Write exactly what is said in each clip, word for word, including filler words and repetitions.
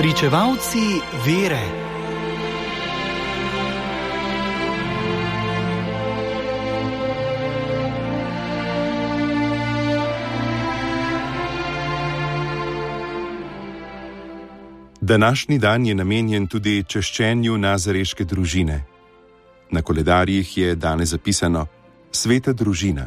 Pričevalci vere. Današnji dan je namenjen tudi češčenju nazareške družine. Na koledarjih je danes zapisano Sveta družina.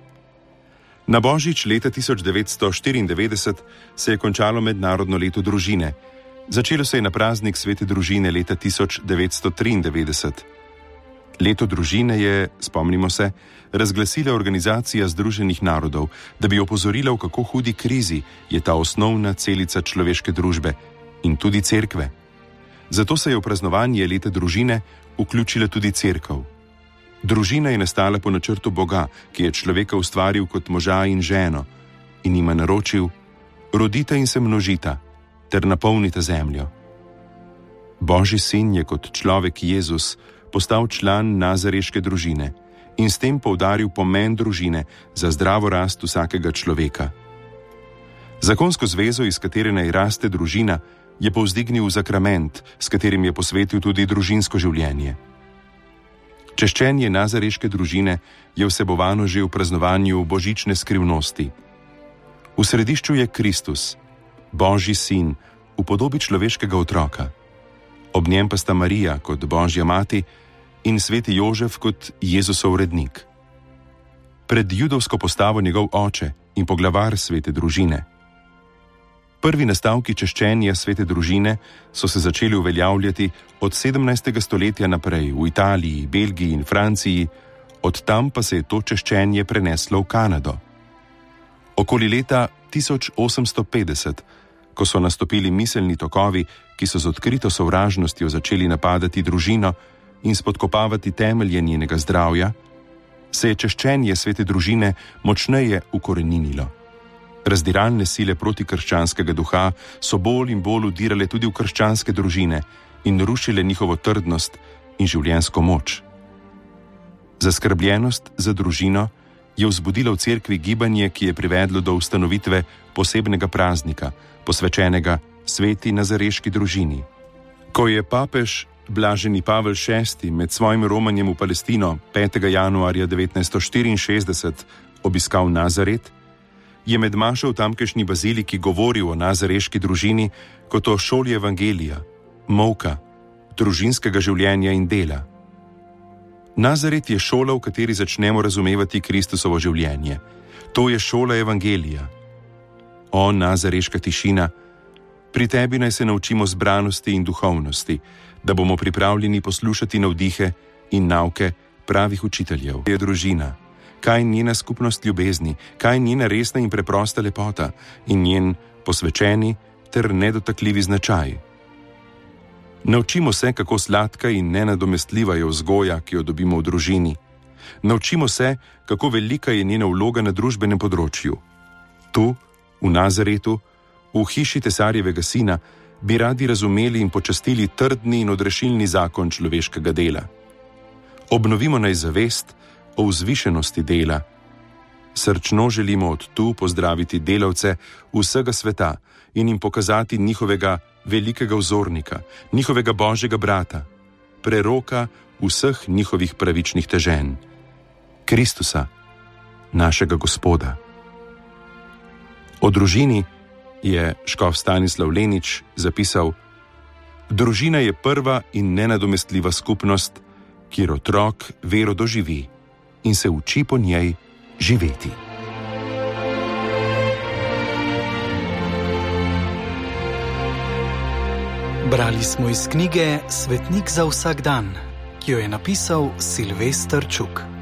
Na Božič leta tisoč devetsto štiriindevetdeset se je končalo mednarodno leto družine. Začelo se je na praznik Svete družine leta tisoč devetsto triindevetdeset. Leto družine je, spomnimo se, razglasila Organizacija združenih narodov, da bi opozorila, v kako hudi krizi je ta osnovna celica človeške družbe in tudi cerkve. Zato se je v praznovanje leta družine vključila tudi cerkev. Družina je nastala po načrtu Boga, ki je človeka ustvaril kot moža in ženo in jima naročil: rodite in se množita ter napolnite zemljo. Božji sin je kot človek Jezus postal član nazareške družine in s tem poudaril pomen družine za zdravo rast vsakega človeka. Zakonsko zvezo, iz katere naj raste družina, je povzdignil zakrament, s katerim je posvetil tudi družinsko življenje. Češčenje nazareške družine je vsebovano že v praznovanju božične skrivnosti. V središču je Kristus, Božji sin, v podobi človeškega otroka. Ob njem pa sta Marija kot Božja mati in sveti Jožef kot Jezusov rednik. Pred judovsko postavo njegov oče in poglavar svete družine. Prvi nastavki češčenja svete družine so se začeli uveljavljati od sedemnajstega stoletja naprej v Italiji, Belgiji in Franciji, od tam pa se je to češčenje preneslo v Kanado. Okoli leta tisoč osemsto petdeset, ko so nastopili miselni tokovi, ki so z odkrito sovražnostjo začeli napadati družino in spodkopavati temelje njenega zdravja, se je češčenje svete družine močneje ukoreninilo. Razdiralne sile protikrščanskega duha so bolj in bolj udirale tudi v krščanske družine in rušile njihovo trdnost in življenjsko moč. Zaskrbljenost za družino je vzbudila v cerkvi gibanje, ki je privedlo do ustanovitve posebnega praznika, posvečenega sveti nazareški družini. Ko je papež blaženi Pavel šesti med svojim romanjem v Palestino petega januarja devetnajststo štiriinšestdeset obiskal Nazaret, je med mašo v tamkajšnji baziliki govoril o nazareški družini kot o šoli evangelija, molka, družinskega življenja in dela. Nazaret je šola, v kateri začnemo razumevati Kristusovo življenje. To je šola evangelija. O, nazareška tišina, pri tebi naj se naučimo zbranosti in duhovnosti, da bomo pripravljeni poslušati navdihe in nauke pravih učiteljev. Je družina. Kaj njena skupnost ljubezni, kaj njena resna in preprosta lepota in njen posvečeni ter nedotakljivi značaj. Naučimo se, kako sladka in nenadomestljiva je vzgoja, ki jo dobimo v družini. Naučimo se, kako velika je njena vloga na družbenem področju. Tu, v Nazaretu, v hiši cesarjevega sina, bi radi razumeli in počastili trdni in odrešilni zakon človeškega dela. Obnovimo naj zavest o vzvišenosti dela. Srčno želimo od tu pozdraviti delavce vsega sveta in jim pokazati njihovega velikega vzornika, njihovega Božjega brata, preroka vseh njihovih pravičnih teženj, Kristusa, našega Gospoda. O družini je škof Stanislav Lenič zapisal: družina je prva in nenadomestljiva skupnost, kjer otrok vero doživi in se uči po njej živeti. Brali smo iz knjige Svetnik za vsak dan, ki jo je napisal Silvester Čuk.